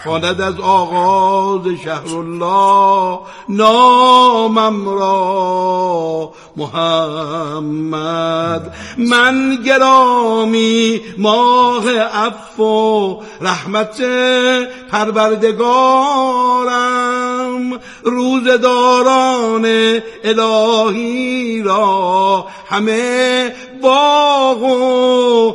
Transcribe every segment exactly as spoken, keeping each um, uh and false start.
خواند از آغاز شهر الله نامم را محمد. من گرامی ماه عفو و رحمت پروردگارم، روزداران الهی را همه باغ و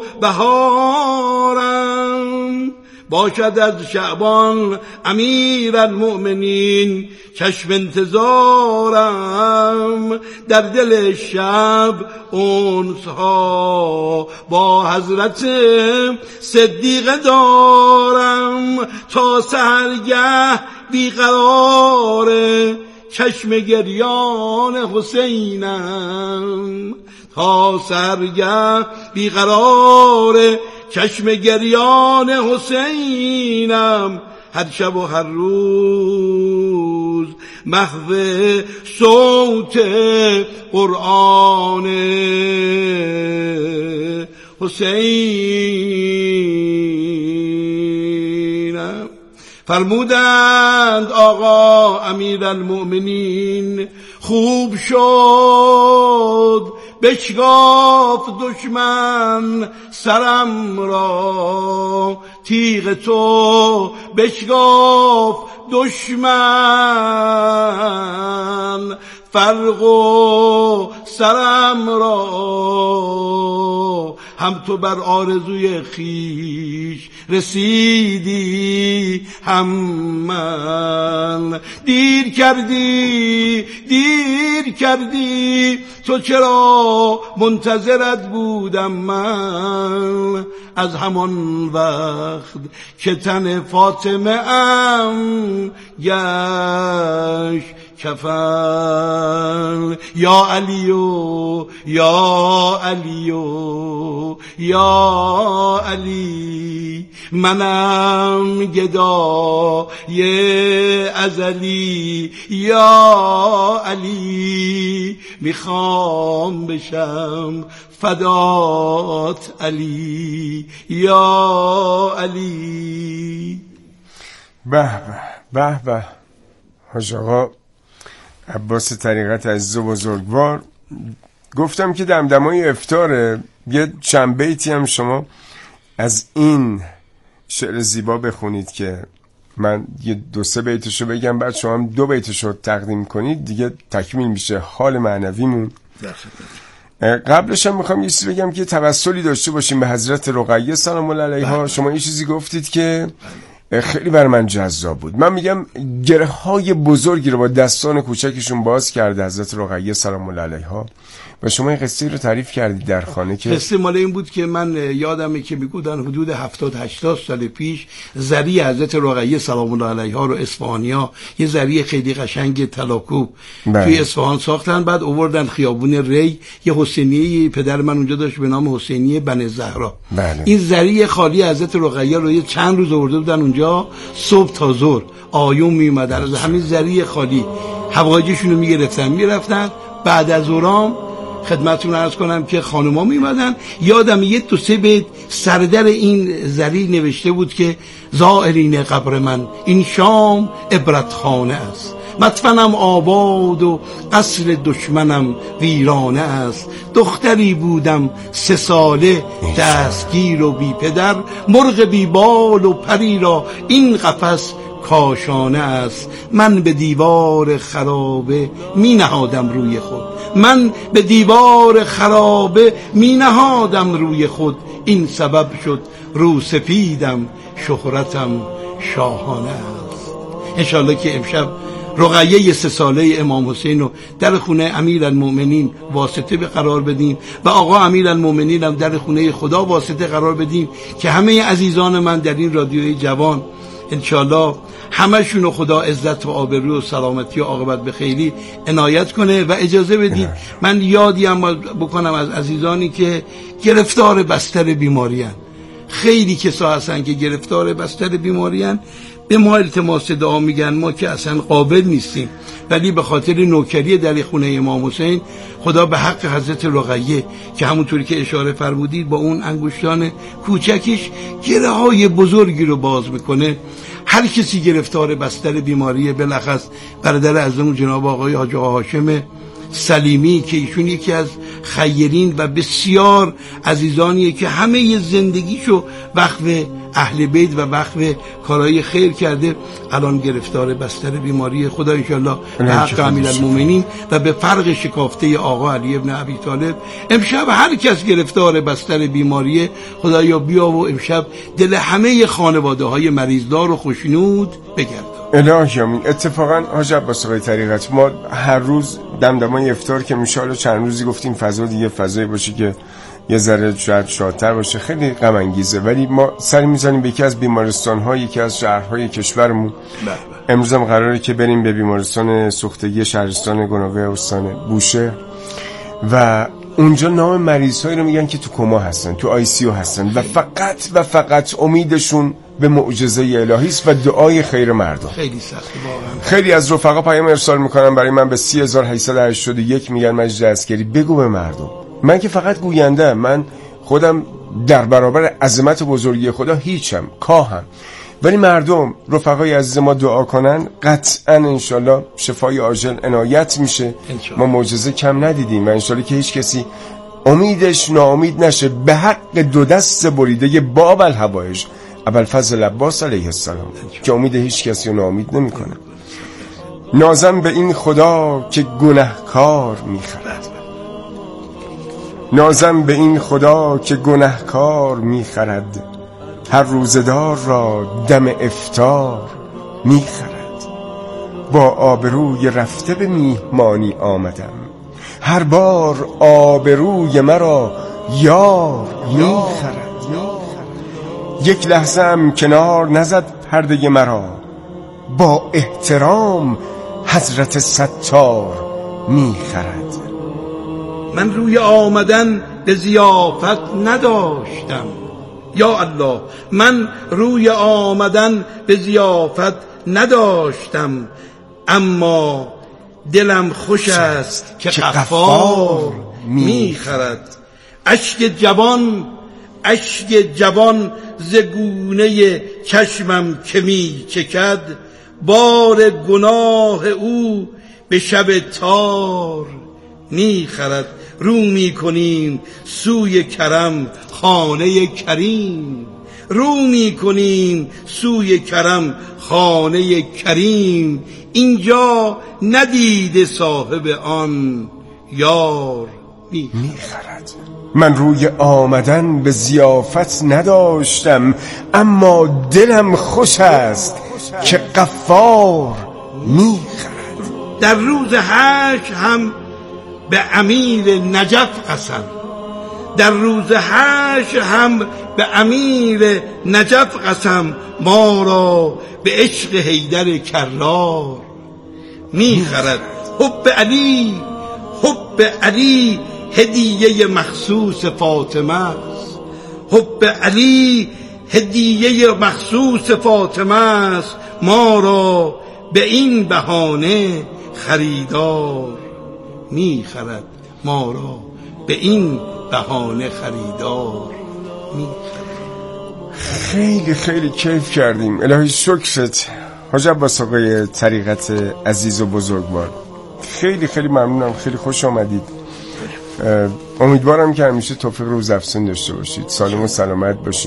بهارم. باشد از شعبان امیر المؤمنین چشم انتظارم، در دل شب انسها با حضرت صدیقه دارم، تا سحرگه بیقرار چشم گریان حسینم، تا سحرگه بیقرار چشم گریان حسینم. هر شب و هر روز محو صوت قرآن حسینم. فرمودند آقا امیرالمؤمنین خوب شد بشکاف دشمن سرم را، تیغ تو بشکاف دشمن فرق و سرم را. هم تو بر آرزوی خیش رسیدی هم من، دیر کردی دیر کردی تو چرا منتظرت بودم من، از همان وقت که تن فاطمه ام گشت کفن. یا علیو یا علیو یا علی، منم گدای ازلی. یا علی میخوام بشم فدات علی. یا علی. به به به به. حاج آقا عباس طریقت عزیز و بزرگوار، گفتم که دمدمای افطاره، یه چند بیتی هم شما از این شعر زیبا بخونید که من یه دو سه بیتشو بگم، بعد شما هم دو بیتشو تقدیم کنید، دیگه تکمیل میشه حال معنویمون. قبلش هم میخوام یه چیزی بگم که توسلی داشته باشیم به حضرت رقیه سلام الله علیها. شما یه چیزی گفتید که خیلی بر من جذاب بود. من میگم گره های بزرگی رو با دستان کوچکشون باز کرده حضرت رقیه سلام الله علیها، و شما این قصه رو تعریف کردید در خانه که قصه مال این بود که من یادمه که میگودن حدود هفتاد هشتاد سال پیش زری حضرت رقیه سلام الله علیها رو اصفهانیا یه زری خیلی قشنگ طلاکوب توی اصفهان ساختن، بعد آوردن خیابون ری، یه حسینیه پدر من اونجا داشت به نام حسینیه بن زهرا. بله. این زری خالی حضرت رقیه رو یه چند روز آورده بودن اونجا، صبح تا ظهر آیون میومدن از همین زری خالی حوایجشون رو میگرفتن میرفتن. بعد از ظهرام خدمتتون عرض کنم که خانوما میمدن، یادم یه دو سه بیت سردر این زری نوشته بود که زائرین قبر من این شام عبرتخانه است، مدفنم آباد و قصر دشمنم ویرانه است، دختری بودم سه ساله دستگیر و بی پدر، مرغ بی بال و پری را این قفس کاشانه است، من به دیوار خرابه می نهادم روی خود، من به دیوار خرابه می نهادم روی خود، این سبب شد رو سفیدم شهرتم شاهانه است. انشالله که امشب رقیه سه ساله امام حسین رو در خونه امیرالمؤمنین واسطه به قرار بدیم و آقا امیرالمؤمنین هم در خونه خدا واسطه قرار بدیم که همه عزیزان من در این رادیوی جوان انشالله همشون خدا عزت و آبرو و سلامتی و عاقبت به خیری عنایت کنه. و اجازه بدید من یادی هم بکنم از عزیزانی که گرفتار بستر بیماری هن. خیلی کسا هستن که گرفتار بستر بیماری هن، به ما التماس دعا میگن، ما که اصلا قابل نیستیم، ولی به خاطر نوکری در خونه امام حسین خدا به حق حضرت رقیه که همونطوری که اشاره فرمودید با اون انگشتان کوچکش گره های بزرگی رو باز میکنه. هر کسی گرفتار بستر بیماری بلخص برادر اعظم جناب آقای حاج آقا هاشم سلیمی که ایشون یکی از خیرین و بسیار عزیزانیه که همه زندگیشو وقف اهل بیت و وقف کارهای خیر کرده، الان گرفتار بستر بیماری. خدا انشالله به حق امیرالمومنین و به فرق شکافته آقا علی ابن ابی طالب امشب هر کس گرفتار بستر بیماری، خدایا بیا و امشب دل همه خانواده های مریضدار و خوشنود بگرد. الهی آمین. اتفاقا حاج عباس آقای طریقت، ما هر روز دمدمای افطار که میشه، حالا چند روزی گفتیم فضا دیگه فضایی باشه که یه ذره شاید شادتر باشه، خیلی غم انگیزه، ولی ما سر میزنیم به یکی از بیمارستان‌ها، یکی از شهرهای کشورمون. امروز هم قراره که بریم به بیمارستان سوختگی شهرستان گناوه استان بوشهر و اونجا نام مریض‌هایی رو میگن که تو کما هستن، تو آی سی یو هستن و فقط و فقط امیدشون به معجزه الهی است و دعای خیر مردم. خیلی سخته واقعا. خیلی از رفقا پیام ارسال میکنن برای من به سه هزار و هشتصد و هشتاد و یک، میگن مجید عسکری بگو به مردم. من که فقط گوینده، من خودم در برابر عظمت و بزرگی خدا هیچم، کاهم، ولی مردم رفقای عزیز ما دعا کنن قطعا انشالله شفای عاجل عنایت میشه. ما معجزه کم ندیدیم و انشالله که هیچ کسی امیدش ناامید نشه به حق دو دست بریده باب الحوائج ابوالفضل عباس علیه السلام که امید هیچ کسی رو ناامید نمی کنه. نازم به این خدا که گنهکار میخرد، نازم به این خدا که گنهکار میخرد، هر روزدار را دم افطار میخرد. با آبروی رفته به میهمانی آمدم، هر بار آبروی مرا یار میخرد. یک لحظه هم کنار نزد پرده مرا، با احترام حضرت ستار میخرد. من روی آمدن به ضیافت نداشتم، یا الله من روی آمدن به ضیافت نداشتم، اما دلم خوش است که غفار میخرد. اشک جوان اشک جوان ز گونه چشمم که می چکد، بار گناه او به شب تار میخرد. رو می کنیم سوی کرم خانه کریم، رو می کنیم سوی کرم خانه کریم، اینجا ندیده صاحب آن یار میخرد. من روی آمدن به ضیافت نداشتم، اما دلم خوش است که غفار میخرد. در روز حشر هم به امیر نجف قسم، در روز حشر هم به امیر نجف قسم، ما را به عشق حیدر کرار میخرد. حب علی حب علی هدیه مخصوص فاطمه است، حب علی هدیه مخصوص فاطمه است، ما را به این بهانه خریدار میخرد، ما را به این بهانه خریدار میخرد. خیلی خیلی کیف کردیم. الهی شکرت حاج عباس آقای طریقت عزیز و بزرگوار. خیلی خیلی ممنونم، خیلی خوش آمدید. امیدوارم که همیشه توفیق روزافزون داشته باشید، سالم و سلامت باشین.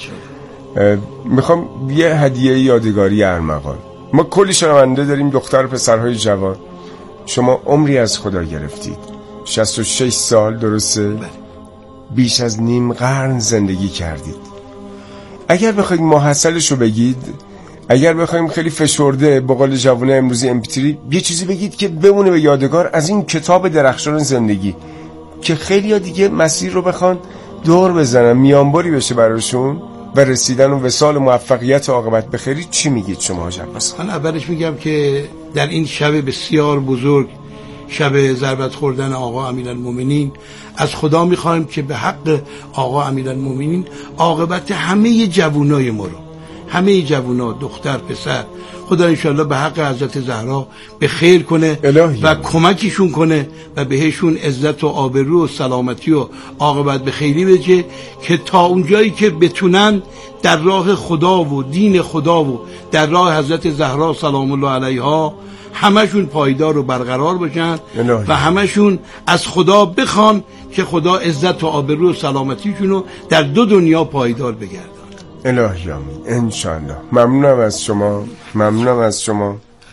میخوام یه هدیه یادگاری ارمغان. ما کلی شنونده داریم، دختر و پسرهای جوان. شما عمری از خدا گرفتید، شصت و شش سال درسته؟ بیش از نیم قرن زندگی کردید. اگر بخواید محصلشو بگید، اگر بخوایم خیلی فشرده به قول جوانه امروزی امپیتری یه چیزی بگید که بمونه به یادگار از این کتاب درخشان زندگی، که خیلی ها دیگه مسیر رو بخوان دور بزنن، میانبری بشه براشون و رسیدن و وصال موفقیت و عاقبت بخیری، چی میگید شما حاج عباس؟ من اولش میگم که در این شب بسیار بزرگ، شب ضربت خوردن آقا امیرالمومنین، از خدا میخوایم که به حق آقا امیرالمومنین عاقبت همه جوانای ما رو همه جوونا، دختر پسر، خدا انشالله به حق حضرت زهرا به خیر کنه الهی. و کمکشون کنه و بهشون عزت و آبرو و سلامتی و عاقبت به خیری بده که تا اونجایی که بتونن در راه خدا و دین خدا و در راه حضرت زهرا سلام الله علیها همشون پایدار و برقرار باشن الهی. و همشون از خدا بخوان که خدا عزت و آبرو و سلامتیشون رو در دو دنیا پایدار بگردن. الهی آمین انشالله. ممنونم از شما، ممنونم از شما.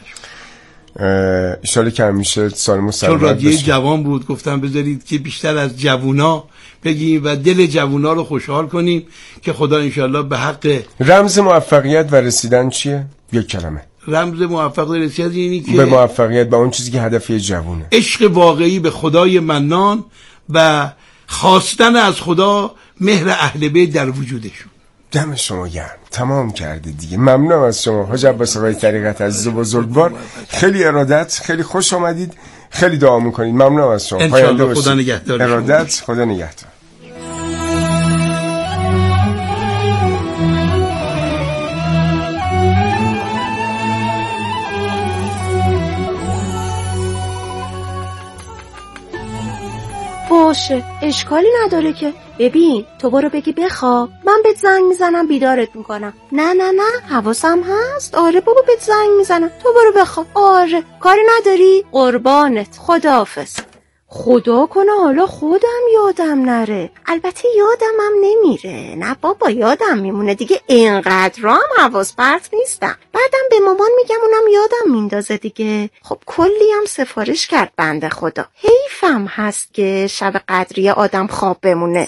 ایشالا که همیشه سالم و سلامت چون رادیوی باشید. جوان بود گفتم بذارید که بیشتر از جوونا بگیم و دل جوونا رو خوشحال کنیم که خدا انشالله به حق. رمز موفقیت و رسیدن چیه؟ یک کلمه. رمز موفقیت و رسیدن اینی که به موفقیت، به اون چیزی که هدف یه جوونه، عشق واقعی به خدای منان و خواستن از خدا مهر اهل بیت در وجودشون. دم شما گرم. تمام کرده دیگه. ممنونم از شما حاج عباس آقای طریقت عزیز و بزرگوار. خیلی ارادت، خیلی خوش آمدید، خیلی دعا میکنید. ممنونم از شما. انشالله خدا نگهدار. ارادت، خدا نگهدار. باشه اشکالی نداره که. ببین تو برو بگی بخواب، من بهت زنگ میزنم بیدارت میکنم. نه نه نه حواسم هست. آره بابا بهت زنگ میزنم، تو برو بخواب. آره کاری نداری؟ قربانت، خداحافظ. خدا کنه حالا خودم یادم نره. البته یادم هم نمیره. نه بابا یادم میمونه دیگه، اینقدر رام حواس پرت نیستم. بعدم به مامان میگم اونم یادم میندازه دیگه. خب کلی هم سفارش کرد بنده خدا. حیفم هست که شب قدری آدم خواب بمونه.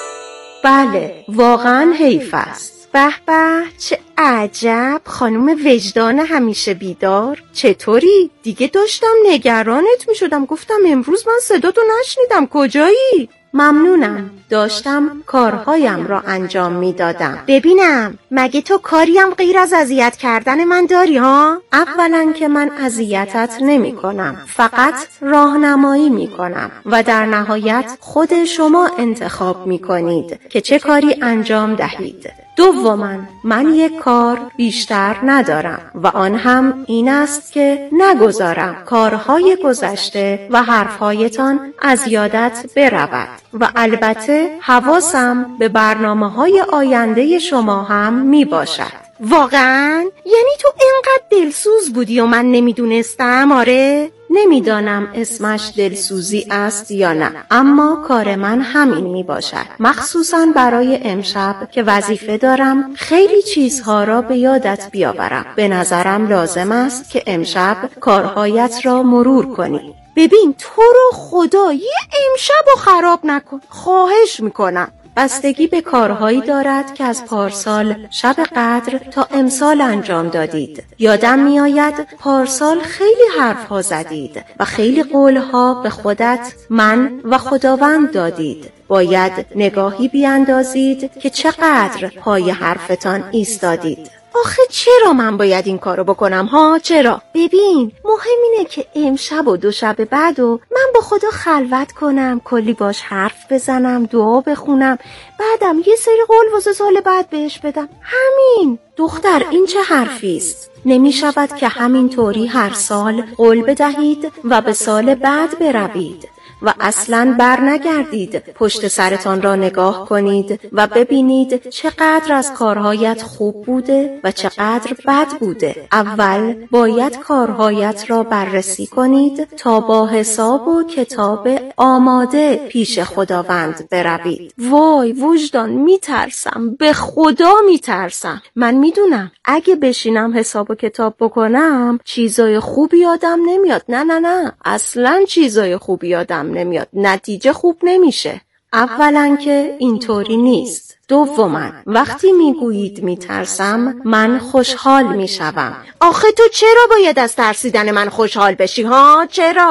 بله واقعا حیف است. به به چه عجب، خانم وجدان همیشه بیدار. چطوری؟ دیگه داشتم نگرانت می شدم، گفتم امروز من صداتو نشنیدم، کجایی؟ ممنونم، داشتم کارهایم را انجام می دادم. ببینم مگه تو کاریم غیر از اذیت کردن من داری ها؟ اولا که من اذیتت نمی کنم، فقط راهنمایی می کنم و در نهایت خود شما انتخاب می کنید که چه کاری انجام دهید. دوما من یک کار بیشتر ندارم و آن هم این است که نگذارم کارهای گذشته و حرفهایتان از یادت برود و البته حواسم به برنامه‌های آینده شما هم می باشد. واقعا؟ یعنی تو اینقدر دلسوز بودی و من نمیدونستم؟ آره؟ نمیدانم اسمش دلسوزی است یا نه، اما کار من همین می باشد، مخصوصا برای امشب که وظیفه دارم خیلی چیزها را به یادت بیاورم. به نظرم لازم است که امشب کارهایت را مرور کنی. ببین تو رو خدا یه امشب رو خراب نکن، خواهش میکنم. بستگی به کارهایی دارد که از پارسال شب قدر تا امسال انجام دادید. یادم میآید پارسال خیلی حرفها زدید و خیلی قولها به خودت، من و خداوند دادید. باید نگاهی بیاندازید که چقدر پای حرفتان ایستادید. آخه چرا من باید این کارو بکنم ها؟ چرا؟ ببین مهم اینه که امشب و دو شب بعد و من با خدا خلوت کنم، کلی باش حرف بزنم، دعا بخونم، بعدم یه سری قول واسه سال بعد بهش بدم. همین. دختر این چه حرفی است؟ نمی شود که همین طوری هر سال قول بدهید و به سال بعد بروید و اصلاً بر نگردید، پشت سرتان را نگاه کنید و ببینید چقدر از کارهایت خوب بوده و چقدر بد بوده. اول باید کارهایت را بررسی کنید تا با حساب و کتاب آماده پیش خداوند بروید. وای وجدان میترسم، به خدا میترسم. من میدونم اگه بشینم حساب و کتاب بکنم چیزای خوبی یادم نمیاد. نه نه نه اصلاً چیزای خوبی یادم نمیاد، نتیجه خوب نمیشه. اولا که اینطوری نیست. دوما وقتی میگویید میترسم من خوشحال میشوم. آخه تو چرا باید از ترسیدن من خوشحال بشی ها؟ چرا؟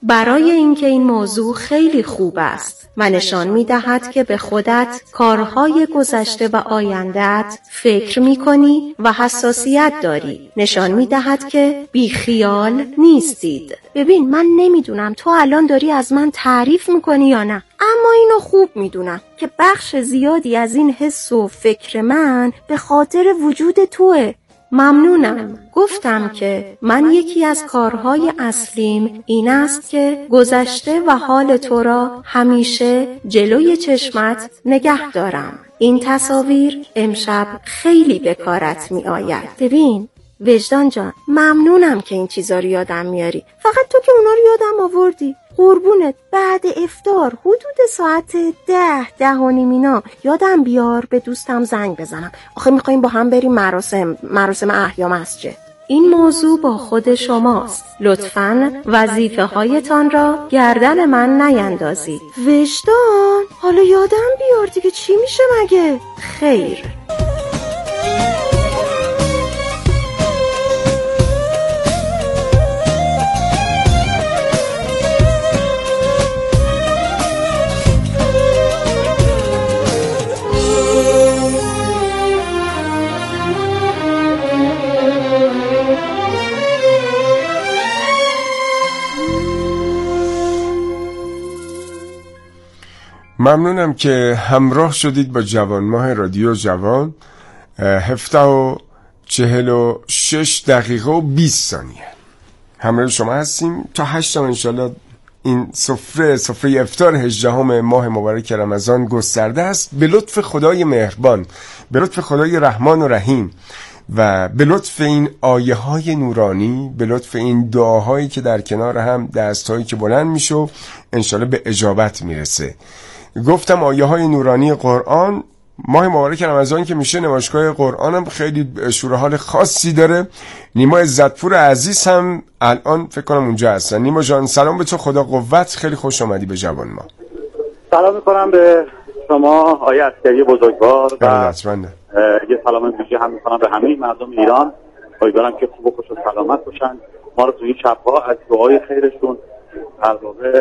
برای اینکه این موضوع خیلی خوب است و نشان می‌دهد که به خودت، کارهای گذشته و آینده‌ات فکر می‌کنی و حساسیت داری. نشان می‌دهد که بیخیال نیستید. ببین، من نمیدونم تو الان داری از من تعریف می‌کنی یا نه، اما اینو خوب میدونم که بخش زیادی از این حس و فکر من به خاطر وجود توئه. ممنونم. گفتم که من یکی از کارهای اصلیم این است که گذشته و حال تو را همیشه جلوی چشمت نگه دارم. این تصاویر امشب خیلی به کارت می آید. ببین وجدان جان، ممنونم که این چیزا رو یادم میاری. فقط تو که اونا رو یادم آوردی. قربونت، بعد افطار حدود ساعت ده ده و نیم اینا یادم بیار به دوستم زنگ بزنم. آخه میخواییم با هم بریم مراسم مراسم احیا مسجد. این موضوع با خود شماست. لطفاً وظیفه هایتان را گردن من نیندازید. وجدان، حالا یادم بیار دیگه، چی میشه مگه؟ خیر. ممنونم که همراه شدید با جوانماه رادیو جوان. هفته و چهل و شش دقیقه و بیست ثانیه همراه شما هستیم تا هشت انشالله. این سفره سفره افطار هجدهم ماه مبارک رمضان گسترده است به لطف خدای مهربان، به لطف خدای رحمان و رحیم و به لطف این آیه های نورانی، به لطف این دعاهایی که در کنار هم دستهایی که بلند میشه و انشالله به اجابت میرسه. گفتم آیه های نورانی قرآن، ماه مبارک رمضان که میشه نمایشگاه قرآن هم خیلی شور حال خاصی داره. نیما عزتپور عزیز هم الان فکر کنم اونجا هستن. نیما جان سلام به تو، خدا قوت، خیلی خوش آمدی به جوان ما. سلام میکنم به شما آقای عسکری بزرگوار و یه سلام ویژه هم میکنم به همه مردم ایران. امیدوارم که خوب و خوش و سلامت باشن. ما رو تو این شب‌ها از دعای خیرشون در واقع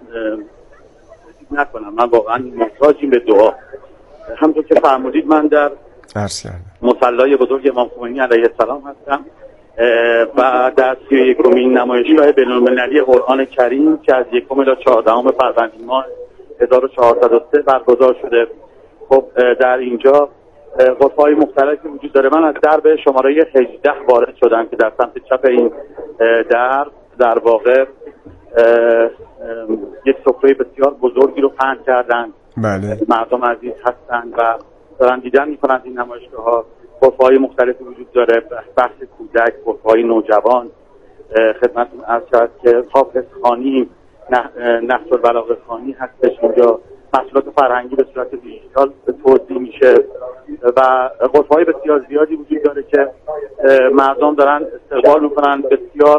نکنم. من واقعا محتاجیم به دعا. همونطور که فرمودید من در مصلی بزرگ امام خمینی علیه السلام هستم و در سی و یکمین نمایشگاه بین‌المللی قرآن کریم که از یکم الی چهاردهم فروردین ماه هزار و چهارصد و سه برگزار شده. خب در اینجا غرفه‌های مختلفی وجود داره. من از درب شماره هجده وارد شدم که در سمت چپ این در در واقع یک سفره بسیار بزرگی رو پهن کردن. بله. مردم عزیز هستند و دارن دیدن میکنند این نمایشگاه ها. غرفه‌های مختلفی وجود داره، بحث کودک، غرفه‌های نوجوان. خدمتتون عرض شد که حافظ خوانی، نهج البلاغه خوانی هستش. اینجا محصولات فرهنگی به صورت دیجیتال توزیع میشه و غرفه‌های بسیار زیادی وجود داره که مردم دارن استقبال میکنن. بسیار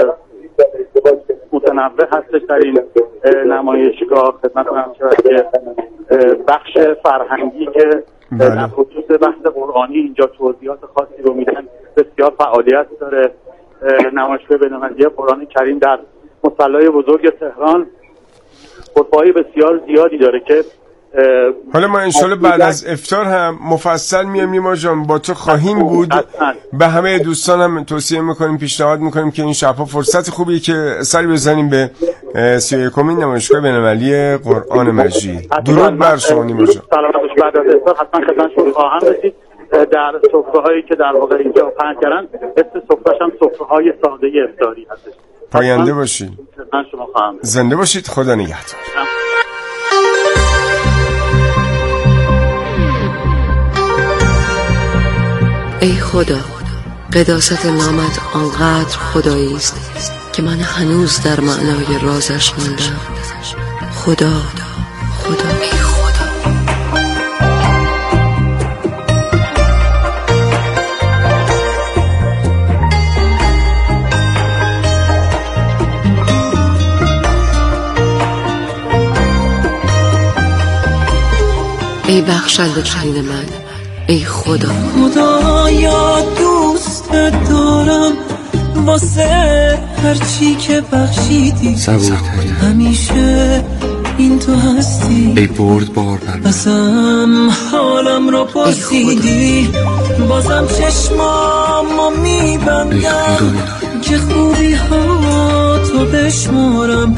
متنوع هستش در این نمایشگاه. خدمتتون عرض شد که بخش فرهنگی که در خصوص بحث قرآنی اینجا توضیحات خاصی رو میدن بسیار فعالیت داره. نمایشگاه بین‌المللی قرآن کریم در مصلی بزرگ تهران غرفه‌های بسیار زیادی داره که حالا ما انشالله بعد از افطار هم مفصل میایم نیما جان با تو خواهیم بود. به همه دوستان هم توصیه میکنیم، پیشنهاد میکنیم که این شبها فرصت خوبیه که سری بزنیم به سی و یکمین نمایشگاه بین‌المللی قرآن مجید. درود بر شما نیما جان. سلامت باشید. بعد از افطار حتما خدمتتون خواهم رسید. در سفره‌هایی که در واقع اینجا پهن کردن، اسم سفره‌اش هم سفره‌های ساده افطاری هستش. پاینده باشید. من شما خواهم. زنده باشید. خدا نگهدار. ای خدا، قداست نامت آنقدر خدایی است که من هنوز در معنای رازش موندم. خدا، خدا، ای خدا. ای بخشنده ترین من، ای خدا. خدایا دوست دارم، واسه هرچی که بخشیدی همیشه این تو هستی ای برد بار بازم حالم رو پرسیدی بازم چشمامو میبندم که خوبی ها تو بشمارم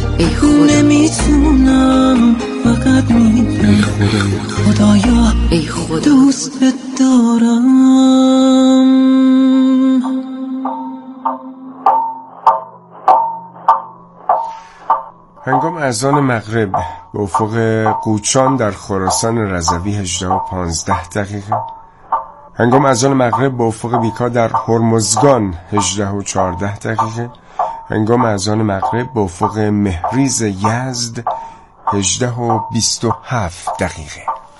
نمیتونم فقط میگم خدایا ای خدا دوست دارم. هنگام اذان مغرب به افق قوچان در خراسان رضوی هجده و پانزده دقیقه، هنگام اذان مغرب به افق بیکا در هرمزگان هجده و چهارده دقیقه، هنگام اذان مغرب به افق مهریز یزد هجده و بیست و هفت دقیقه.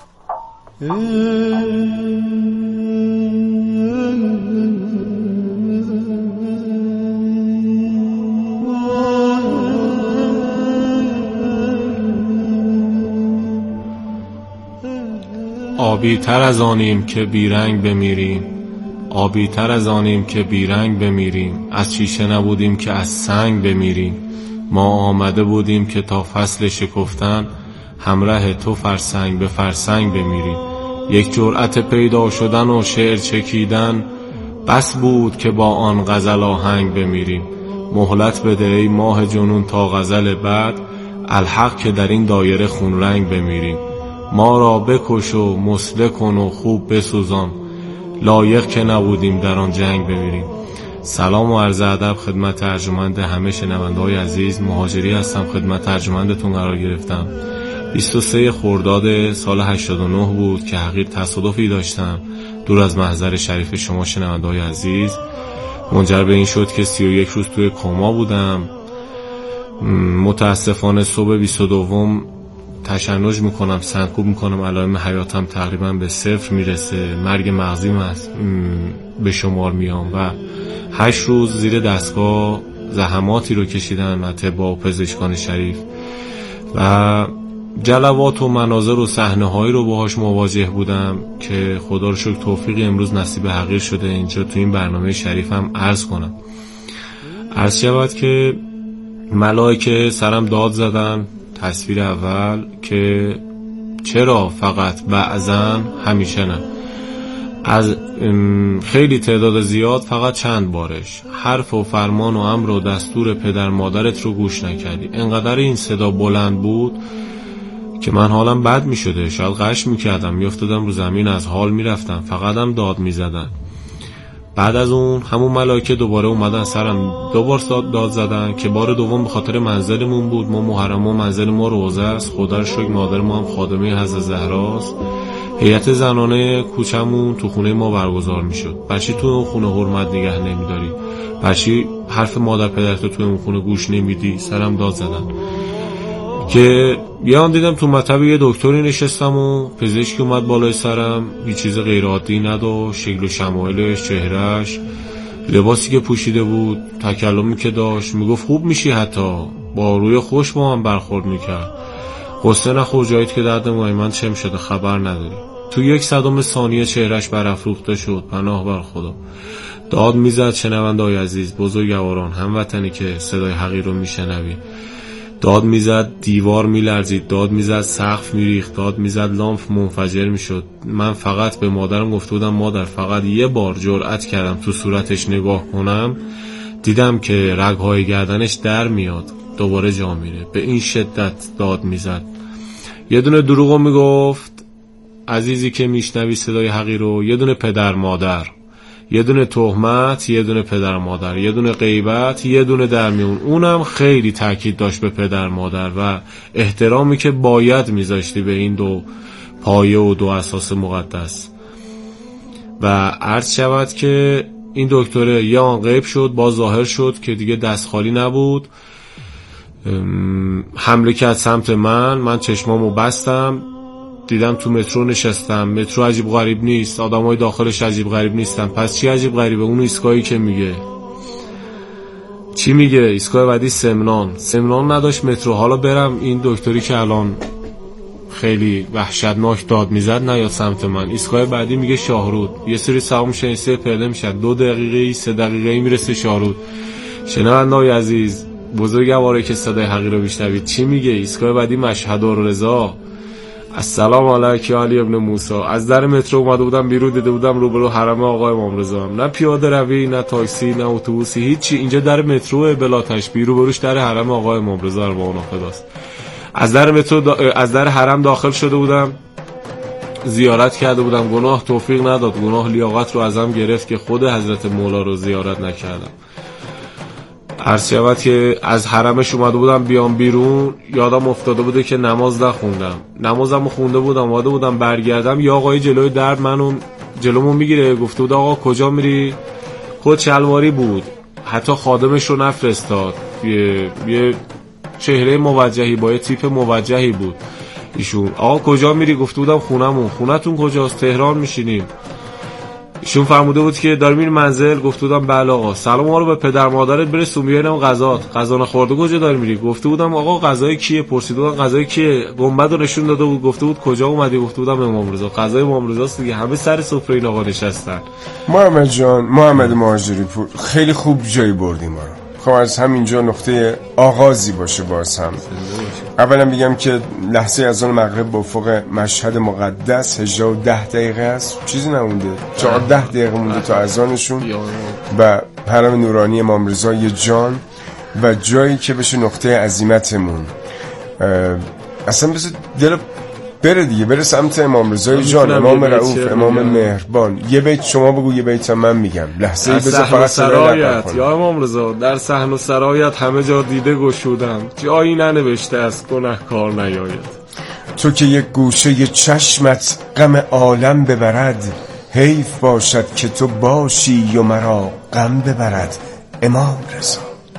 آبی تر از آنیم که بیرنگ بمیریم، آبی تر از آنیم که بیرنگ بمیریم، از شیشه نبودیم که از سنگ بمیریم. ما آمده بودیم که تا فصل شکفتن همراه تو فرسنگ به فرسنگ بمیریم. یک جرأت پیدا شدن و شعر چکیدن بس بود که با آن غزل آهنگ بمیریم. مهلت بده ای ماه جنون تا غزل بعد، الحق که در این دایره خون رنگ بمیریم. ما را بکش و مسله کن و خوب بسوزان، لایق که نبودیم در آن جنگ بمیریم. سلام و عرض ادب خدمت ارجمند همه شنونده‌های عزیز. مهاجری هستم، خدمت ارجمندتون قرار گرفتم. بیست و سه خرداد سال هشتاد و نه بود که حقیقت تصادفی داشتم دور از محضر شریف شما شنونده‌های عزیز. منجر به این شد که سی و یک روز توی کما بودم. متاسفانه صبح بیست و دوم تشنج میکنم، سنکوب میکنم، علائم حیاتم تقریبا به صفر میرسه، مرگ مغزیم هست به شمار میام و هشت روز زیر دستگاه زحماتی رو کشیدن اطباء و پزشکان شریف و جلوات و مناظر و صحنه هایی رو باهاش مواجه بودم که خدا رو شکر توفیقی امروز نصیب حقیر شده اینجا تو این برنامه شریفم عرض کنم. عرض شود که ملائکه سرم داد زدن. تصویر اول که چرا فقط بعضن، همیشه نه، از خیلی تعداد زیاد فقط چند بارش حرف و فرمان و امر و دستور پدر مادرت رو گوش نکردی. انقدر این صدا بلند بود که من حالم بد می شده، شاید غش می کردم، می افتادم رو زمین، از حال می رفتم، فقط هم داد می زدن. بعد از اون همون ملائکه دوباره اومدن سرم دوبار داد زدن که بار دوم به خاطر منزلمون بود. ما محرم و منزل ما روزه است، خدا رو شکر مادر ما هم خادمه حضرت زهراست. هیئت زنانه کوچمون تو خونه ما برگزار میشد. بچی تو اون خونه حرمت نگه نمیداری؟ بچی حرف مادر پدرت تو اون خونه گوش نمیدی؟ سرم داد زدن که یه آن دیدم تو مطب یه دکتری نشستم و پزشکی اومد بالای سرم، هیچ چیز غیر عادی نداشت، شکل و شمایلش، چهرهش، لباسی که پوشیده بود، تکلمی که داشت، میگفت خوب میشی، حتی با روی خوش با من برخورد میکرد. قصه نخور جاییت که درد من چم شده خبر نداری. تو یک صدم ثانیه چهرهش برافروخته شد. پناه بر خدا. داد میزد. شنونده‌های عزیز، بزرگواران، هموطنی که صدای حقیر رو میشنوی، داد میزد، دیوار میلرزید، داد میزد، سقف میریخت، داد میزد، لامپ منفجر میشد. من فقط به مادرم گفته بودم مادر فقط یه بار جرأت کردم تو صورتش نگاه کنم، دیدم که رگ‌های گردنش در میاد، دوباره جا میره. به این شدت داد میزد. یه دونه دروغو میگفت عزیزی که میشنوی صدای حقیر رو، یه دونه پدر مادر، یه دونه تهمت، یه دونه پدر مادر، یه دونه غیبت، یه دونه درمیون. اونم خیلی تاکید داشت به پدر مادر و احترامی که باید میذاشتی به این دو پایه و دو اساس مقدس. و عرض شود که این دکتره یه آن غیب شد، باز ظاهر شد که دیگه دست خالی نبود. حمله کرد سمت من، من چشمامو بستم، دیدم تو مترو نشستم. مترو عجیب غریب نیست، آدمای داخلش عجیب غریب نیستن. پس چی عجیب غریبه؟ اون ایستگاهی که میگه چی میگه؟ ایستگاه بعدی سمنان. سمنان نداشت مترو. حالا برم این دکتری که الان خیلی وحشتناک داد میزد نیاد سمت من. ایستگاه بعدی میگه شاهرود. یه سری سوام شنیسه پیاده میشد، دو دقیقه ای سه دقیقه ای میرسه شاهرود. شنونده‌های عزیز، بزرگواره که صدای حقی رو میشنوید چی میگه؟ ایستگاه بعدی مشهد الرضا. السلام علیک علی ابن موسی. از در مترو اومده بودم بیرون، دیده بودم روبرو حرم آقای امام رضا هم. نه پیاده روی، نه تاکسی، نه اتوبوسی، هیچی. اینجا در مترو بلا تشبیه، روبروش در حرم آقای امام رضا رو با اون خداست. از در مترو دا... از در حرم داخل شده بودم، زیارت کرده بودم. گناه توفیق نداد، گناه لیاقت رو ازم گرفت که خود حضرت مولا رو زیارت نکردم. عرض شود که از حرمش اومده بودم بیام بیرون، یادم افتاده بوده که نماز نخوندم. نمازمو خونده بودم، اومده بودم برگردم، یا آقای جلوی در منو جلومو میگیره، گفته بود آقا کجا میری؟ خود شلواری بود، حتی خادمش رو نفرستاد. یه یه چهره موجهی با یه تیپ موجهی بود ایشون. آقا کجا میری؟ گفته بودم خونمون. خونتون کجاست؟ تهران میشینیم. ایشون فرموده بود که داری میری منزل؟ گفته بودم بله آقا. سلام ما رو به پدر مادرت برسون بیارم غذات. غذا نخورده کجا داری میری؟ گفته بودم آقا غذای کیه؟ پرسیده بودم غذای کیه؟ گنبد رو نشون داده بود. گفته بود کجا اومدی؟ گفته بودم امام رضا. غذای امام رضاست دیگه. همه سر سفره این آقا نشستن. محمد جان، محمد مهاجری پور، خیلی خوب جایی بردیم ما رو. خب از همینجا نقطه آغازی باشه باز هم. اولا بگم که لحظه اذان مغرب با افق مشهد مقدس هجده و ده دقیقه است، چیزی نمونده، چهارده دقیقه مونده تا اذانشون و حرم نورانی امام رضای جان و جایی که بشه نقطه عزیمتمون. اصلا بس دل بره دیگه، بره سمت امام رضای جان، امام رؤوف، امام مهربان. یه بیت شما بگو، یه بیت من میگم. لحظه ای بذار فقط سرایت یا امام رضا، در صحن و سرایت همه جا دیده گشودم، جایی ننوشته از گنهکار نیاید. تو که یک گوشه چشمت غم عالم ببرد، حیف باشد که تو باشی و مرا غم ببرد. امام رضا.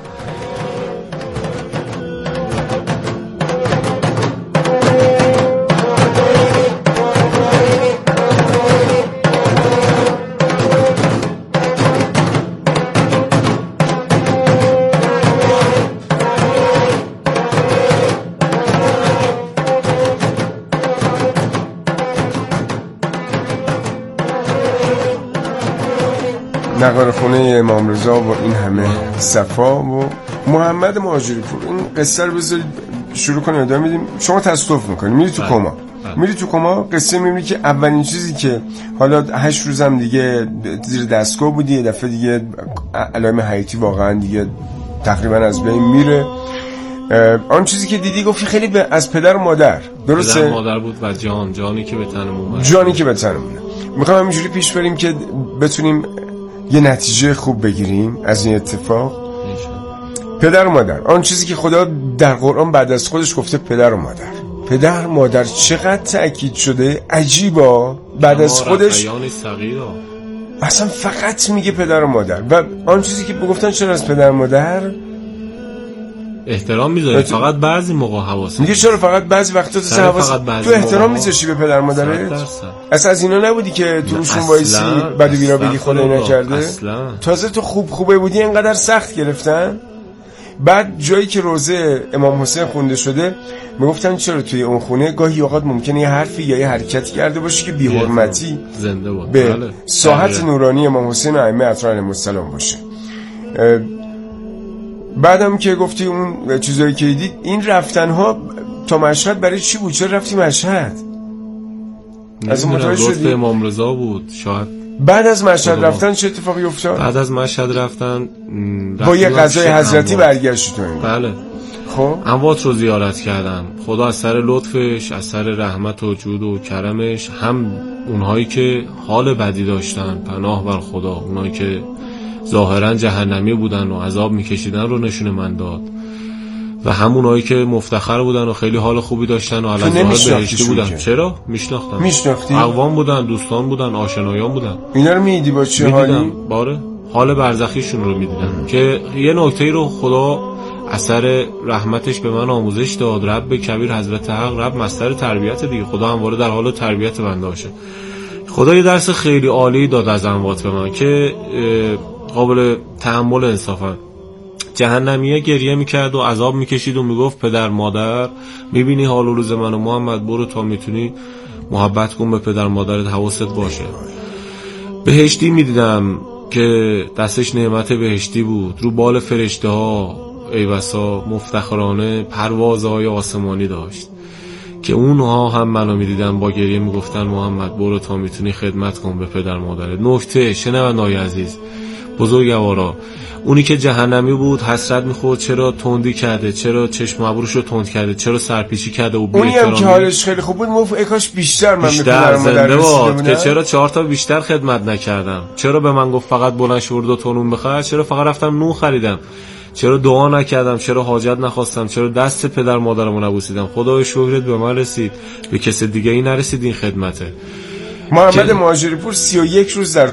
نقار خونه امام رضا و این همه صفا و محمد مهاجری پور. این قصه رو بذارید شروع کنیم ادامه میدیم. شما تصادف میکنی میری تو کما، میری تو کما، قصه میبینی که اولین چیزی که حالا هشت روزم دیگه زیر دستگاه بودی، یه دفعه دیگه علائم حیاتی واقعا دیگه تقریبا از بین میره. آن چیزی که دیدی گفتی خیلی به از پدر و مادر، درسته؟ پدر مادر بود و جان، جانی که به تنمون، جانی که به تنمونه. میخوام همینجوری پیش بریم که بتونیم یه نتیجه خوب بگیریم از این اتفاق. پدر و مادر، آن چیزی که خدا در قرآن بعد از خودش گفته پدر و مادر. پدر مادر چقدر تأکید شده، عجیبا. بعد از خودش اصلا فقط میگه پدر و مادر. و آن چیزی که بگفتن چرا از پدر و مادر احترام میذاری؟ ات... فقط بعضی موقع حواس میگه چرا فقط بعضی وقتا تو حواس تو احترام میذاشی به پدر مادرت؟ اصلا از اینا نبودی که تو روشون وایسی بعد بیرا بگی خدای نکرده؟ اصلا. تازه تو خوب خوبه بودی اینقدر سخت گرفتن. بعد جایی که روزه امام حسین خونده شده میگفتن چرا توی اون خونه گاهی اوقات ممکنه یه حرفی یا یه حرکتی کرده باشه که بی حرمتی زنده بود به بله. ساحت نورانی امام حسین و ائمه اطهار علیهم السلام باشه. بعدم که گفتی اون چیزایی که دیدید، این رفتنها تا مشهد برای چی بود؟ چرا رفتی مشهد؟ از متوجه شدی؟ امام رضا بود شاید. بعد از مشهد رفتن چه اتفاقی افتاد؟ بعد از مشهد رفتن با یه غذای حضرتی برگشتی تو این. بله. خب اموات رو زیارت کردم. خدا از سر لطفش، از سر رحمت و جود و کرمش، هم اونهایی که حال بدی داشتن پناه بر خدا، اونهایی که ظاهرا جهنمی بودن و عذاب میکشیدن رو نشون من داد، و همونایی که مفتخر بودن و خیلی حال خوبی داشتن و علی ظاهر بهشتی بودن. چرا؟ میشناختم. میشناختی؟ اقوام بودن، دوستان بودن، آشنایان بودن. اینا رو میدیدی با چه حالی؟ باره حال برزخیشون رو میدیدم که یه نکته رو خدا اثر رحمتش به من آموزش داد. رب کبیر حضرت حق، رب مستر تربیت دیگه. خدا همواره در حال تربیت بنده باشه. خدا یه درس خیلی عالی داد از اموات به من که قابل تحمل انصافا. جهنمیه گریه میکرد و عذاب میکشید و میگفت پدر مادر، میبینی حال و روز من و محمد، برو تا میتونی محبت کن به پدر مادرت، حواست باشه. بهشتی میدیدم که دستش نعمت بهشتی بود، رو بال فرشته ها ای بسا مفتخرانه پروازهای آسمانی داشت که اونها هم منو میدیدن با گریه میگفتن محمد برو تا میتونی خدمت کن به پدر مادرت. نکته شنونده‌های عزیز بزرگوارا، اونی که جهنمی بود حسرت میخورد چرا تندی کرده، چرا چشم ابروشو تند کرده، چرا سرپیچی کرده و اونی هم که حالش خیلی خوب بود مف اکاش بیشتر من بیشتر زنده بود که چرا چهار تا بیشتر خدمت نکردم، چرا به من گفت فقط بلند شو دو تا نون بخر، چرا فقط رفتم نون خریدم، چرا دعا نکردم، چرا حاجت نخواستم، چرا دست پدر مادرمو نبوسیدم. خدای شکرت به من رسید، به کس دیگه ای نرسید این خدمته. محمد مهاجری پور سی و یک روز در